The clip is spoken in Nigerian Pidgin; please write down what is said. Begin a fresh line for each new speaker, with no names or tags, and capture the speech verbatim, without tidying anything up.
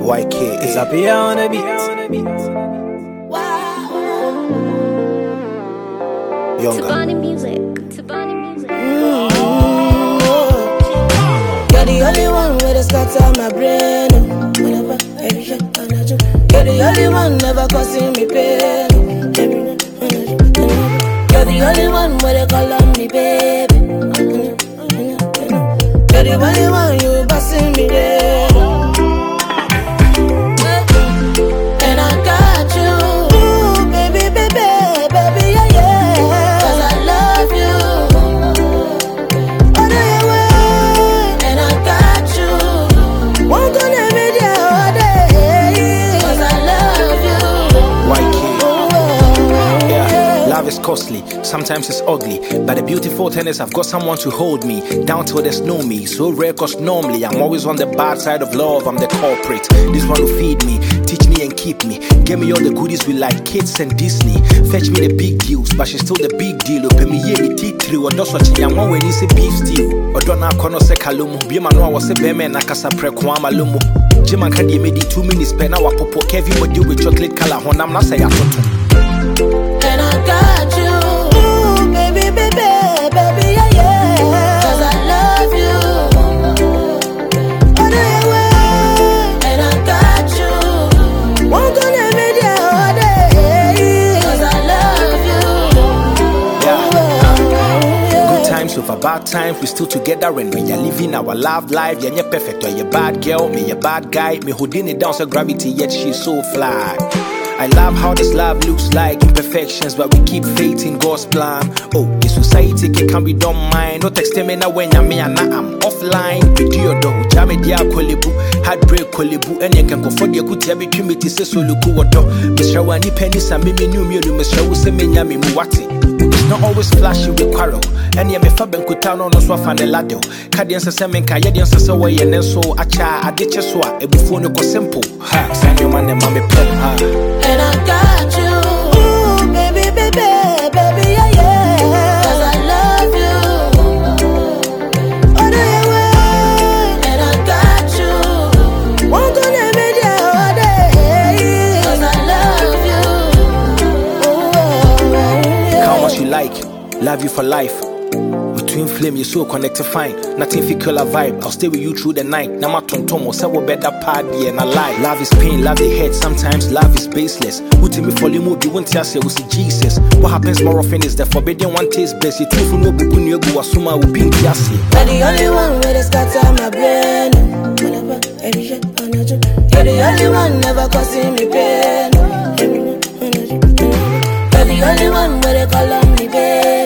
Y K A.
It's up here on the beat.
Younger.
Tabani music. Tabani music.
Mm-hmm. You're the only one with a scatter my brain. Whenever every shot I do. You're the only one never causing me pain. You're the only one with a call on me, baby. You're the only one you passing me there. And I got you, ooh, baby, baby, baby, yeah, yeah. 'Cause I love you. Oh, no, you will. And I got you. Won't gonna be there all day. 'Cause I love you.
Y K A.
Oh,
Yeah, love is costly, sometimes it's ugly, but the beautiful thing is I've got someone to hold me down till there's no me. So rare cause normally I'm always on the bad side of love. I'm the culprit, this one will feed me, teach me and keep me, give me all the goodies we like, kids and Disney. Fetch me the big deals, but she's still the big deal. Open me here, me tea three, or just watching young one when you say beef stew. Or don't have kono se kalumu, be man no was a beme na kasa prekwama lumu. Jim and Candy made it two minutes, pen our popo, Kevin would do with chocolate color, when I'm not say I thought.
and I got you, ooh, baby, baby, baby, yeah, yeah. 'Cause I love you. Oh, no, you will. And I got you. Won't gonna be there all day. 'Cause I love you.
Yeah.
Yeah.
Good times over bad times, we still together and we are living our love life. Yeah, you're perfect, or you're bad girl, me a bad guy. Me holding it down so gravity, yet she's so fly. I love how this love looks like imperfections, but we keep faith in God's plan. Oh, the society can be done mine. No text me now when I'm me and I'm offline. Video do, jam it, yeah, kolibu, heartbreak kolibu, and you can go for the good tabby committee, say so look what do. Mister Wani pennies and me new meal, Mister Usemi Yami Muwati. It's not always flashy with quarrel. And yeah, me faben kutano no so fan the ladder. Kadian sa semen ka yedian sa so way and so acha adiche so e before no ko simple. Ha, send your man and mommy play. Ha.
And I got you, ooh, baby, baby, baby, yeah, yeah. 'Cause I love you. Oh, no, you will. And I got you. Won't gonna be there all day. 'Cause I love you. Oh, yeah.
How much you like, love you for life. Between flame, you're so connected, fine. Nothing fi kill a vibe. I'll stay with you through the night. Now my tonton will say what better party and I lie. Love is pain, love is hate. Sometimes love is baseless. Who tell me follow me, you won't tell say we see Jesus. What happens more often is the forbidden one taste best. You truth no bubu ni egu asuma will be in kiasi.
You're the only one with a scatter my brain. Whenever every shot I do. You're the only one never causing me pain. You're the only one with a call on me, baby.